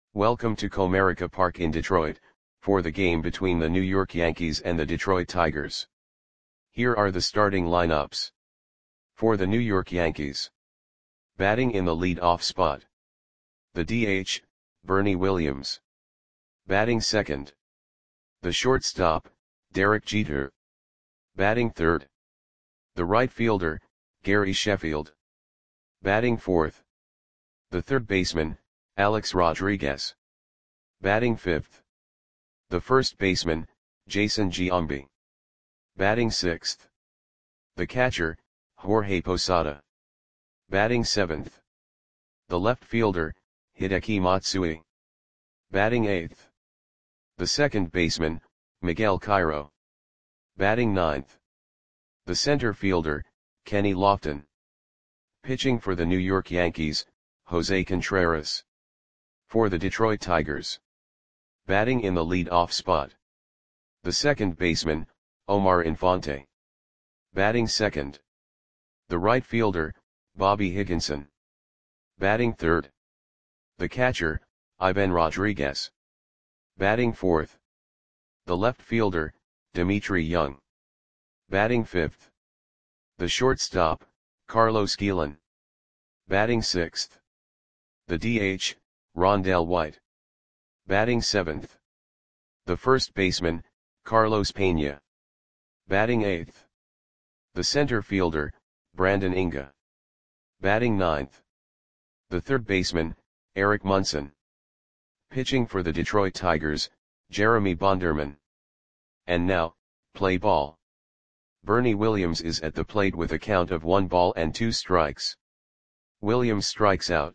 Welcome to Comerica Park in Detroit, for the game between the New York Yankees and the Detroit Tigers. Here are the starting lineups. For the New York Yankees. Batting in the lead-off spot. The DH, Bernie Williams. Batting second. The shortstop, Derek Jeter. Batting third. The right fielder, Gary Sheffield. Batting fourth. The third baseman, Alex Rodriguez. Batting fifth. The first baseman, Jason Giambi. Batting sixth. The catcher, Jorge Posada. Batting seventh. The left fielder, Hideki Matsui. Batting eighth. The second baseman, Miguel Cairo. Batting ninth. The center fielder, Kenny Lofton. Pitching for the New York Yankees, Jose Contreras. For the Detroit Tigers. Batting in the lead-off spot. The second baseman, Omar Infante. Batting second. The right fielder, Bobby Higginson. Batting third. The catcher, Ivan Rodriguez. Batting fourth. The left fielder, Dmitry Young. Batting fifth. The shortstop, Carlos Guillen. Batting sixth. The DH, Rondell White. Batting seventh. The first baseman, Carlos Pena. Batting eighth. The center fielder, Brandon Inga. Batting ninth. The third baseman, Eric Munson. Pitching for the Detroit Tigers, Jeremy Bonderman. And now, play ball. Bernie Williams is at the plate with a count of 1 ball and 2 strikes. Williams strikes out.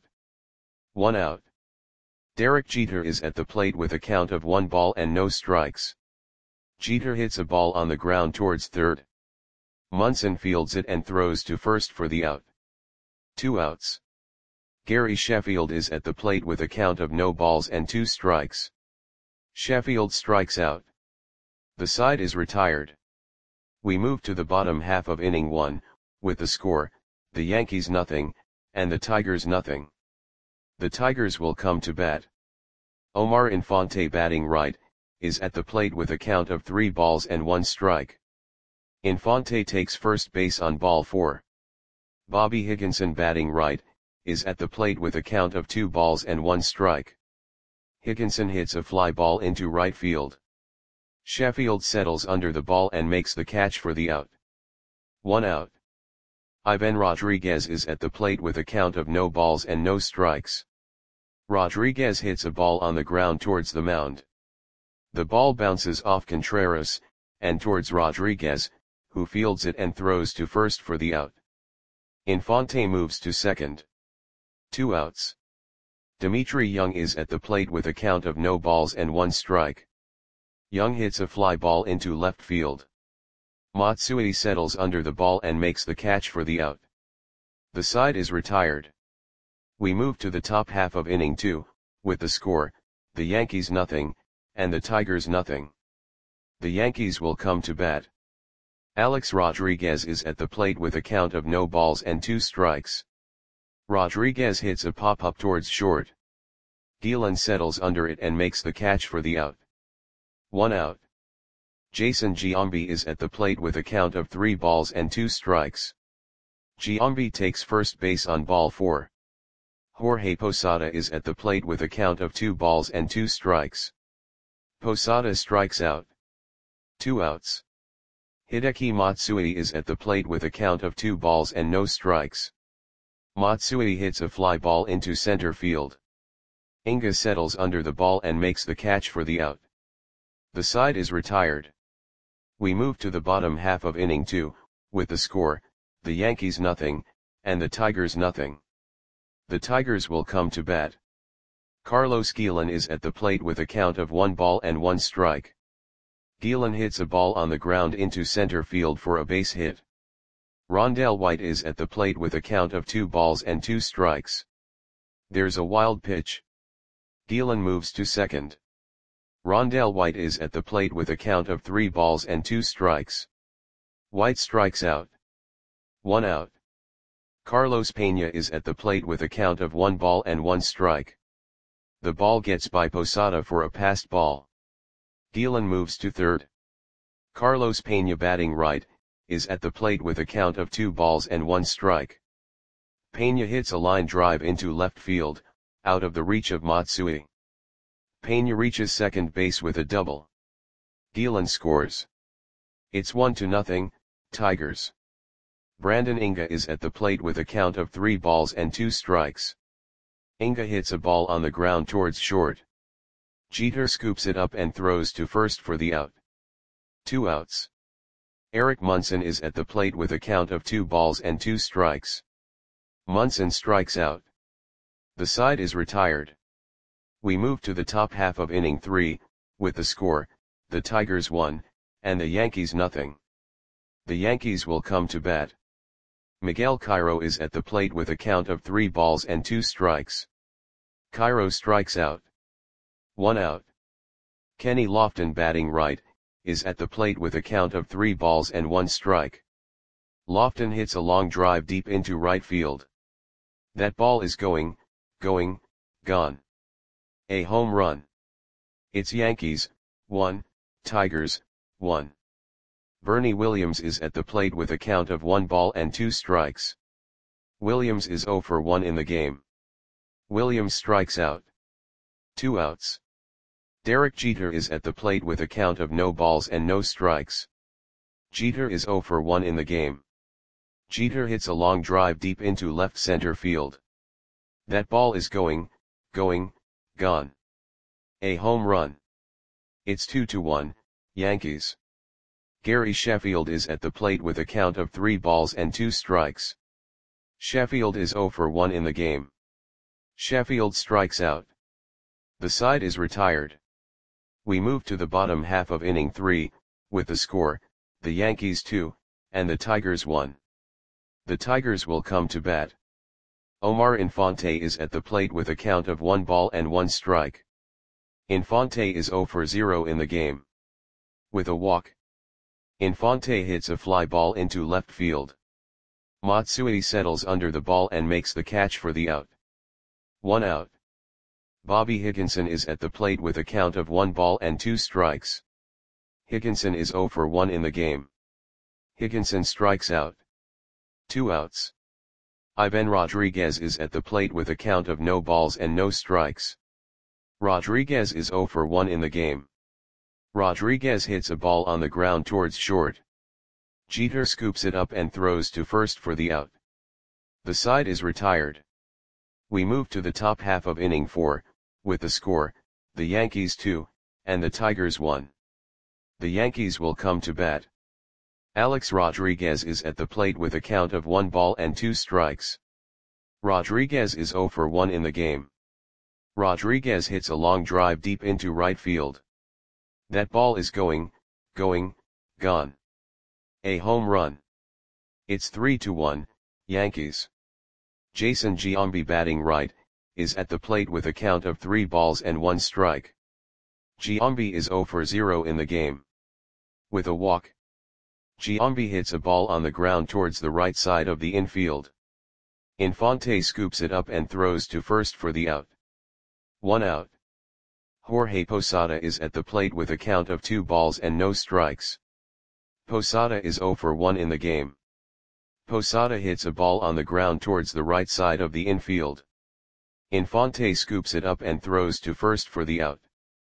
1 out. Derek Jeter is at the plate with a count of 1 ball and no strikes. Jeter hits a ball on the ground towards third. Munson fields it and throws to first for the out. 2 outs. Gary Sheffield is at the plate with a count of no balls and 2 strikes. Sheffield strikes out. The side is retired. We move to the bottom half of inning 1, with the score, the Yankees nothing, and the Tigers nothing. The Tigers will come to bat. Omar Infante batting right, is at the plate with a count of 3 balls and 1 strike. Infante takes first base on ball 4. Bobby Higginson batting right, is at the plate with a count of 2 balls and 1 strike. Higginson hits a fly ball into right field. Sheffield settles under the ball and makes the catch for the out. 1 out. Ivan Rodriguez is at the plate with a count of no balls and no strikes. Rodriguez hits a ball on the ground towards the mound. The ball bounces off Contreras, and towards Rodriguez, who fields it and throws to first for the out. Infante moves to second. 2 outs. Dmitry Young is at the plate with a count of no balls and 1 strike. Young hits a fly ball into left field. Matsui settles under the ball and makes the catch for the out. The side is retired. We move to the top half of inning 2, with the score, the Yankees nothing, and the Tigers nothing. The Yankees will come to bat. Alex Rodriguez is at the plate with a count of no balls and 2 strikes. Rodriguez hits a pop-up towards short. Guillen settles under it and makes the catch for the out. 1 out. Jason Giambi is at the plate with a count of 3 balls and 2 strikes. Giambi takes first base on ball 4. Jorge Posada is at the plate with a count of 2 balls and 2 strikes. Posada strikes out. 2 outs. Hideki Matsui is at the plate with a count of 2 balls and no strikes. Matsui hits a fly ball into center field. Inga settles under the ball and makes the catch for the out. The side is retired. We move to the bottom half of inning 2, with the score, the Yankees nothing, and the Tigers nothing. The Tigers will come to bat. Carlos Guillen is at the plate with a count of 1 ball and 1 strike. Guillen hits a ball on the ground into center field for a base hit. Rondell White is at the plate with a count of 2 balls and 2 strikes. There's a wild pitch. Guillen moves to second. Rondell White is at the plate with a count of 3 balls and 2 strikes. White strikes out. 1 out. Carlos Pena is at the plate with a count of 1 ball and 1 strike. The ball gets by Posada for a passed ball. Guillen moves to third. Carlos Peña batting right, is at the plate with a count of 2 balls and 1 strike. Peña hits a line drive into left field, out of the reach of Matsui. Peña reaches second base with a double. Guillen scores. It's 1-0, Tigers. Brandon Inga is at the plate with a count of 3 balls and 2 strikes. Inga hits a ball on the ground towards short. Jeter scoops it up and throws to first for the out. 2 outs. Eric Munson is at the plate with a count of 2 balls and 2 strikes. Munson strikes out. The side is retired. We move to the top half of inning 3, with the score, the Tigers 1, and the Yankees 0. The Yankees will come to bat. Miguel Cairo is at the plate with a count of 3 balls and 2 strikes. Cairo strikes out. 1 out. Kenny Lofton batting right, is at the plate with a count of 3 balls and 1 strike. Lofton hits a long drive deep into right field. That ball is going, gone. A home run. It's Yankees, 1, Tigers, 1. Bernie Williams is at the plate with a count of 1 ball and 2 strikes. Williams is 0 for 1 in the game. Williams strikes out. 2 outs. Derek Jeter is at the plate with a count of no balls and no strikes. Jeter is 0 for 1 in the game. Jeter hits a long drive deep into left center field. That ball is going, gone. A home run. It's 2-1, Yankees. Gary Sheffield is at the plate with a count of 3 balls and 2 strikes. Sheffield is 0 for 1 in the game. Sheffield strikes out. The side is retired. We move to the bottom half of inning 3, with the score, the Yankees 2, and the Tigers 1. The Tigers will come to bat. Omar Infante is at the plate with a count of 1 ball and 1 strike. Infante is 0 for 0 in the game. With a walk. Infante hits a fly ball into left field. Matsui settles under the ball and makes the catch for the out. 1 out. Bobby Higginson is at the plate with a count of 1 ball and 2 strikes. Higginson is 0 for 1 in the game. Higginson strikes out. 2 outs. Ivan Rodriguez is at the plate with a count of no balls and no strikes. Rodriguez is 0 for 1 in the game. Rodriguez hits a ball on the ground towards short. Jeter scoops it up and throws to first for the out. The side is retired. We move to the top half of inning 4, with the score, the Yankees 2, and the Tigers 1. The Yankees will come to bat. Alex Rodriguez is at the plate with a count of 1 ball and 2 strikes. Rodriguez is 0 for 1 in the game. Rodriguez hits a long drive deep into right field. That ball is going, gone. A home run. It's 3-1, Yankees. Jason Giambi batting right, is at the plate with a count of 3 balls and 1 strike. Giambi is 0 for 0 in the game. With a walk. Giambi hits a ball on the ground towards the right side of the infield. Infante scoops it up and throws to first for the out. 1 out. Jorge Posada is at the plate with a count of 2 balls and no strikes. Posada is 0 for 1 in the game. Posada hits a ball on the ground towards the right side of the infield. Infante scoops it up and throws to first for the out.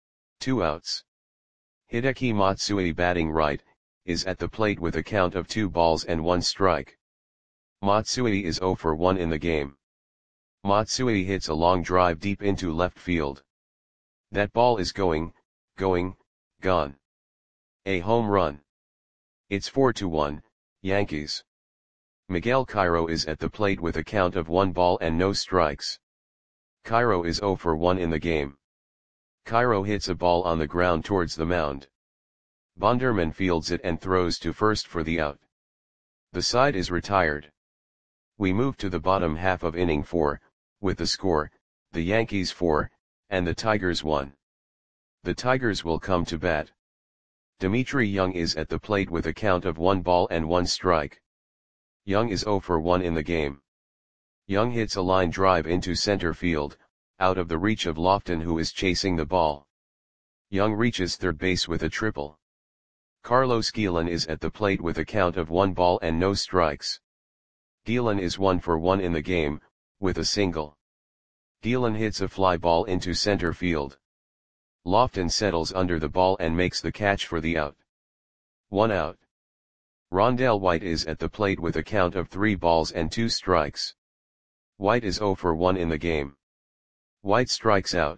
2 outs. Hideki Matsui batting right, is at the plate with a count of 2 balls and 1 strike. Matsui is 0 for 1 in the game. Matsui hits a long drive deep into left field. That ball is going, gone. A home run. It's 4-1, Yankees. Miguel Cairo is at the plate with a count of 1 ball and no strikes. Cairo is 0 for 1 in the game. Cairo hits a ball on the ground towards the mound. Bonderman fields it and throws to first for the out. The side is retired. We move to the bottom half of inning 4, with the score, the Yankees 4, and the Tigers 1. The Tigers will come to bat. Dimitri Young is at the plate with a count of 1 ball and 1 strike. Young is 0 for 1 in the game. Young hits a line drive into center field, out of the reach of Lofton, who is chasing the ball. Young reaches third base with a triple. Carlos Guillen is at the plate with a count of 1 ball and no strikes. Guillen is 1 for 1 in the game, with a single. Guillen hits a fly ball into center field. Lofton settles under the ball and makes the catch for the out. 1 out. Rondell White is at the plate with a count of 3 balls and 2 strikes. White is 0 for 1 in the game. White strikes out.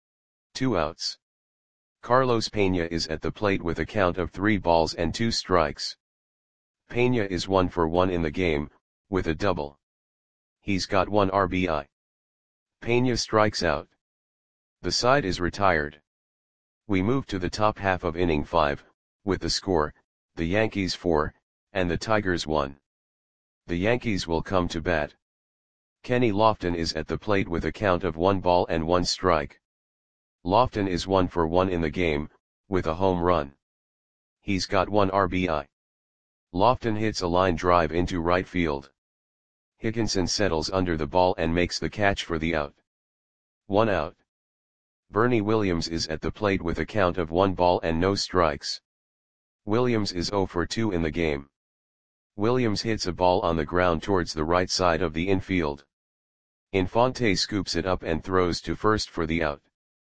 2 outs. Carlos Pena is at the plate with a count of 3 balls and 2 strikes. Pena is 1 for 1 in the game, with a double. He's got 1 RBI. Pena strikes out. The side is retired. We move to the top half of inning 5, with the score, the Yankees 4, and the Tigers 1. The Yankees will come to bat. Kenny Lofton is at the plate with a count of 1 ball and 1 strike. Lofton is 1 for 1 in the game, with a home run. He's got 1 RBI. Lofton hits a line drive into right field. Higginson settles under the ball and makes the catch for the out. 1 out. Bernie Williams is at the plate with a count of 1 ball and no strikes. Williams is 0 for 2 in the game. Williams hits a ball on the ground towards the right side of the infield. Infante scoops it up and throws to first for the out.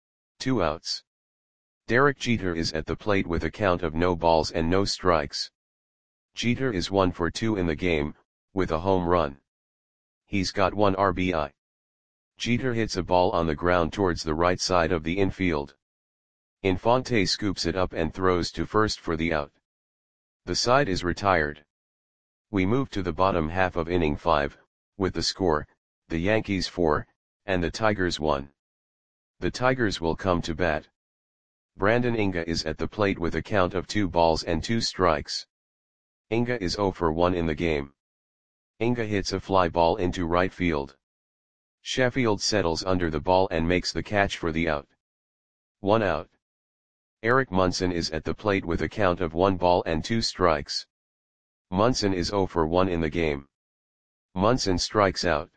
2 outs. Derek Jeter is at the plate with a count of no balls and no strikes. Jeter is 1 for 2 in the game, with a home run. He's got 1 RBI. Jeter hits a ball on the ground towards the right side of the infield. Infante scoops it up and throws to first for the out. The side is retired. We move to the bottom half of inning 5, with the score, the Yankees 4, and the Tigers 1. The Tigers will come to bat. Brandon Inga is at the plate with a count of 2 balls and 2 strikes. Inga is 0 for 1 in the game. Inga hits a fly ball into right field. Sheffield settles under the ball and makes the catch for the out. 1 out. Eric Munson is at the plate with a count of 1 ball and 2 strikes. Munson is 0 for 1 in the game. Munson strikes out.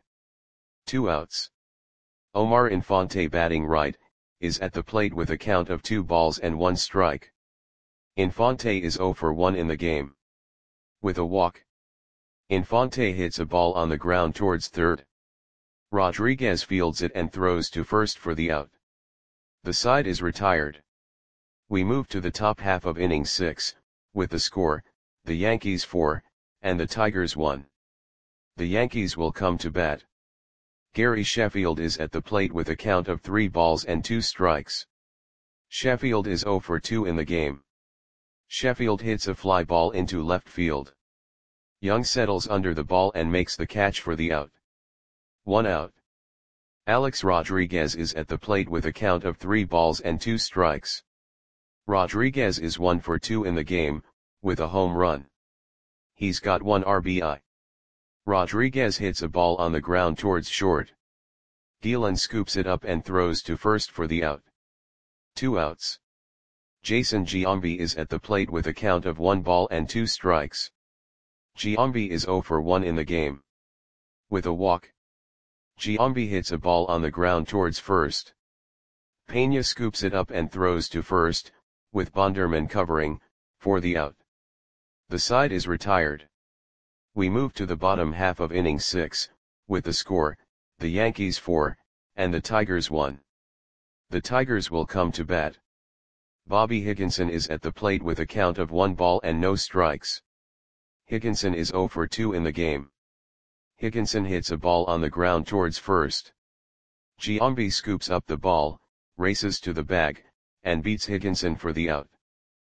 2 outs. Omar Infante, batting right, is at the plate with a count of 2 balls and 1 strike. Infante is 0 for 1 in the game. With a walk. Infante hits a ball on the ground towards third. Rodriguez fields it and throws to first for the out. The side is retired. We move to the top half of inning 6, with the score, the Yankees 4, and the Tigers 1. The Yankees will come to bat. Gary Sheffield is at the plate with a count of 3 balls and 2 strikes. Sheffield is 0 for 2 in the game. Sheffield hits a fly ball into left field. Young settles under the ball and makes the catch for the out. 1 out. Alex Rodriguez is at the plate with a count of 3 balls and 2 strikes. Rodriguez is 1 for 2 in the game, with a home run. He's got 1 RBI. Rodriguez hits a ball on the ground towards short. Guillen scoops it up and throws to first for the out. 2 outs. Jason Giambi is at the plate with a count of 1 ball and 2 strikes. Giambi is 0 for 1 in the game. With a walk. Giambi hits a ball on the ground towards first. Pena scoops it up and throws to first, with Bonderman covering, for the out. The side is retired. We move to the bottom half of inning 6, with the score, the Yankees 4, and the Tigers 1. The Tigers will come to bat. Bobby Higginson is at the plate with a count of 1 ball and no strikes. Higginson is 0 for 2 in the game. Higginson hits a ball on the ground towards first. Giambi scoops up the ball, races to the bag, and beats Higginson for the out.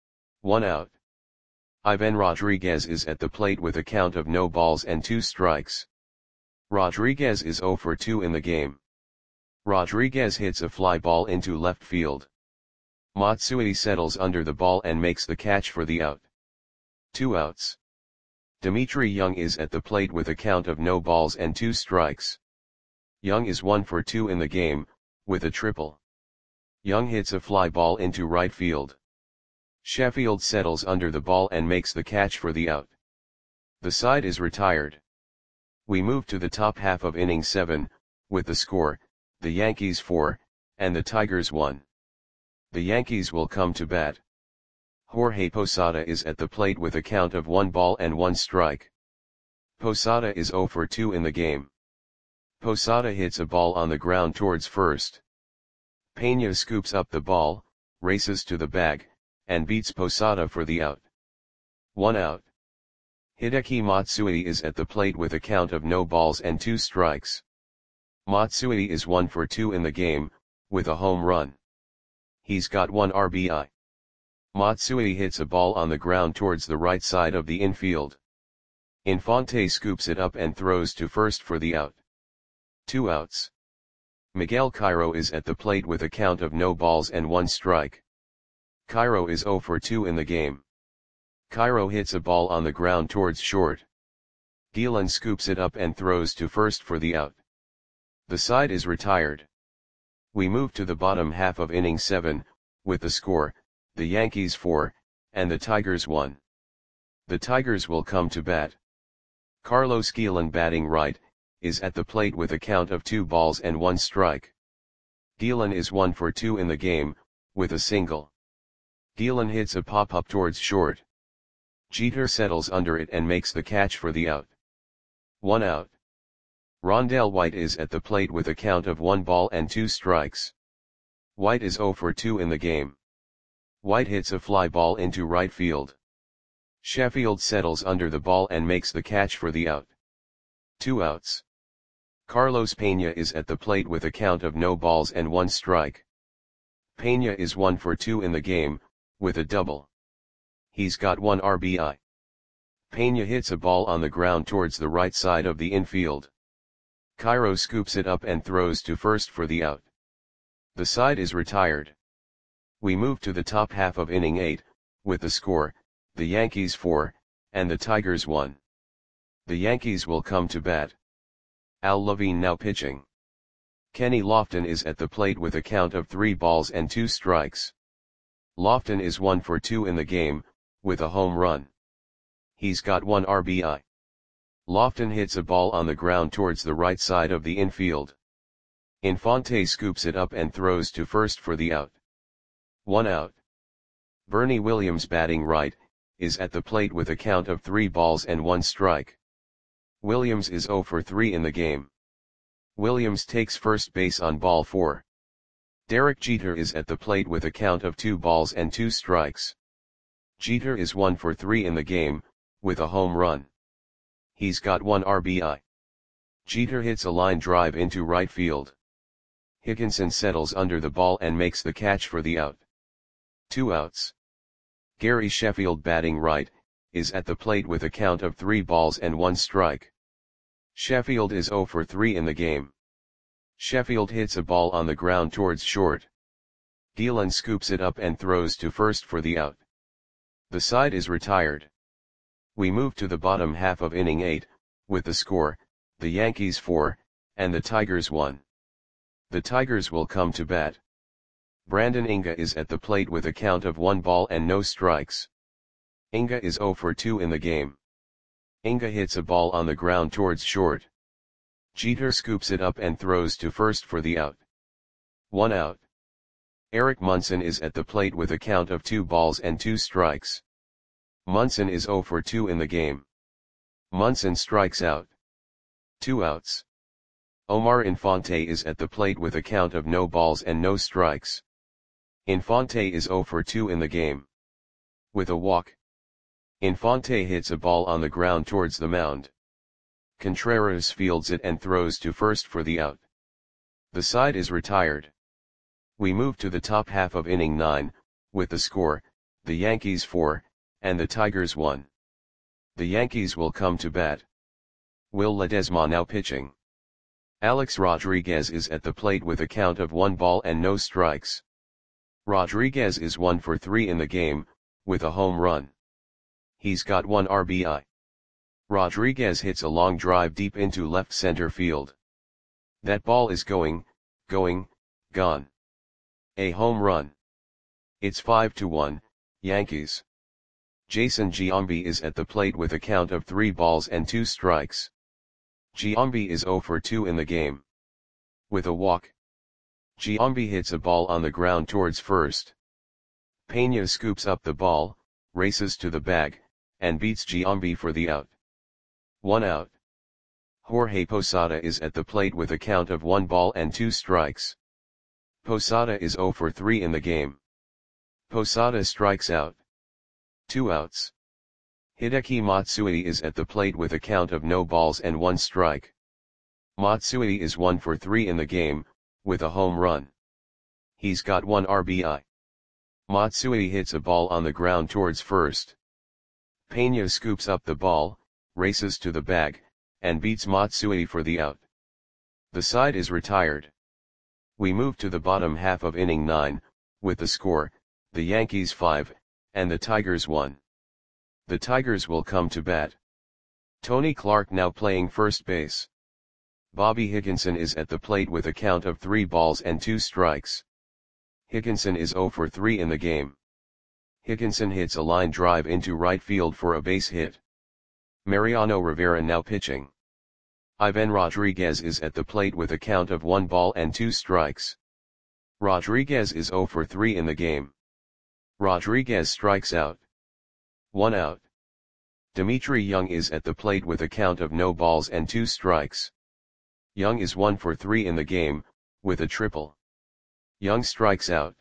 1 out. Ivan Rodriguez is at the plate with a count of no balls and 2 strikes. Rodriguez is 0 for 2 in the game. Rodriguez hits a fly ball into left field. Matsui settles under the ball and makes the catch for the out. 2 outs. Dimitri Young is at the plate with a count of no balls and 2 strikes. Young is 1 for 2 in the game, with a triple. Young hits a fly ball into right field. Sheffield settles under the ball and makes the catch for the out. The side is retired. We move to the top half of inning 7, with the score, the Yankees 4, and the Tigers 1. The Yankees will come to bat. Jorge Posada is at the plate with a count of 1 ball and 1 strike. Posada is 0 for 2 in the game. Posada hits a ball on the ground towards first. Pena scoops up the ball, races to the bag, and beats Posada for the out. 1 out. Hideki Matsui is at the plate with a count of no balls and 2 strikes. Matsui is 1 for 2 in the game, with a home run. He's got 1 RBI. Matsui hits a ball on the ground towards the right side of the infield. Infante scoops it up and throws to first for the out. 2 outs. Miguel Cairo is at the plate with a count of no balls and 1 strike. Cairo is 0 for 2 in the game. Cairo hits a ball on the ground towards short. Gillen scoops it up and throws to first for the out. The side is retired. We move to the bottom half of inning 7, with the score, the Yankees 4, and the Tigers 1. The Tigers will come to bat. Carlos Gillen, batting right, is at the plate with a count of 2 balls and 1 strike. Gillen is 1 for 2 in the game, with a single. Gillen hits a pop-up towards short. Jeter settles under it and makes the catch for the out. 1 out. Rondell White is at the plate with a count of 1 ball and 2 strikes. White is 0 for 2 in the game. White hits a fly ball into right field. Sheffield settles under the ball and makes the catch for the out. 2 outs. Carlos Pena is at the plate with a count of no balls and 1 strike. Pena is 1 for 2 in the game, with a double. He's got 1 RBI. Pena hits a ball on the ground towards the right side of the infield. Cairo scoops it up and throws to first for the out. The side is retired. We move to the top half of inning 8, with the score, the Yankees 4, and the Tigers 1. The Yankees will come to bat. Al Levine now pitching. Kenny Lofton is at the plate with a count of 3 balls and 2 strikes. Lofton is 1 for 2 in the game, with a home run. He's got 1 RBI. Lofton hits a ball on the ground towards the right side of the infield. Infante scoops it up and throws to first for the out. 1 out. Bernie Williams, batting right, is at the plate with a count of 3 balls and 1 strike. Williams is 0 for 3 in the game. Williams takes first base on ball 4. Derek Jeter is at the plate with a count of 2 balls and 2 strikes. Jeter is 1 for 3 in the game, with a home run. He's got 1 RBI. Jeter hits a line drive into right field. Hickenson settles under the ball and makes the catch for the out. 2 outs. Gary Sheffield, batting right, is at the plate with a count of 3 balls and 1 strike. Sheffield is 0 for 3 in the game. Sheffield hits a ball on the ground towards short. Gillen scoops it up and throws to first for the out. The side is retired. We move to the bottom half of inning 8, with the score, the Yankees 4, and the Tigers 1. The Tigers will come to bat. Brandon Inga is at the plate with a count of 1 ball and no strikes. Inga is 0 for 2 in the game. Inga hits a ball on the ground towards short. Jeter scoops it up and throws to first for the out. 1 out. Eric Munson is at the plate with a count of 2 balls and 2 strikes. Munson is 0 for 2 in the game. Munson strikes out. 2 outs. Omar Infante is at the plate with a count of no balls and no strikes. Infante is 0 for 2 in the game. With a walk. Infante hits a ball on the ground towards the mound. Contreras fields it and throws to first for the out. The side is retired. We move to the top half of inning 9, with the score, the Yankees 4, and the Tigers 1. The Yankees will come to bat. Will Ledesma now pitching. Alex Rodriguez is at the plate with a count of 1 ball and no strikes. Rodriguez is 1 for 3 in the game, with a home run. He's got 1 RBI. Rodriguez hits a long drive deep into left center field. That ball is going, gone. A home run. It's 5-1, Yankees. Jason Giambi is at the plate with a count of 3 balls and 2 strikes. Giambi is 0 for 2 in the game. With a walk. Giambi hits a ball on the ground towards first. Peña scoops up the ball, races to the bag, and beats Giambi for the out. 1 out. Jorge Posada is at the plate with a count of 1 ball and 2 strikes. Posada is 0 for 3 in the game. Posada strikes out. 2 outs. Hideki Matsui is at the plate with a count of no balls and 1 strike. Matsui is 1 for 3 in the game, with a home run. He's got 1 RBI. Matsui hits a ball on the ground towards first. Peña scoops up the ball, races to the bag, and beats Matsui for the out. The side is retired. We move to the bottom half of inning 9, with the score, the Yankees 5, and the Tigers 1. The Tigers will come to bat. Tony Clark now playing first base. Bobby Higginson is at the plate with a count of 3 balls and 2 strikes. Higginson is 0 for 3 in the game. Higginson hits a line drive into right field for a base hit. Mariano Rivera now pitching. Ivan Rodriguez is at the plate with a count of 1 ball and 2 strikes. Rodriguez is 0 for 3 in the game. Rodriguez strikes out. 1 out. Dimitri Young is at the plate with a count of no balls and 2 strikes. Young is 1 for 3 in the game, with a triple. Young strikes out.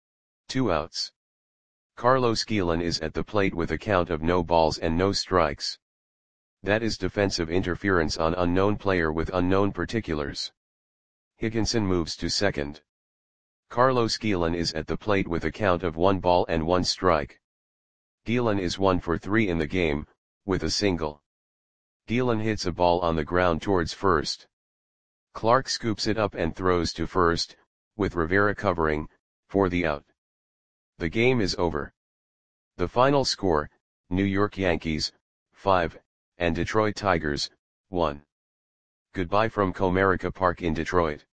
2 outs. Carlos Guillen is at the plate with a count of no balls and no strikes. That is defensive interference on unknown player with unknown particulars. Higginson moves to second. Carlos Guillen is at the plate with a count of 1 ball and 1 strike. Guillen is 1 for 3 in the game, with a single. Guillen hits a ball on the ground towards first. Clark scoops it up and throws to first, with Rivera covering, for the out. The game is over. The final score, New York Yankees, 5, and Detroit Tigers, 1. Goodbye from Comerica Park in Detroit.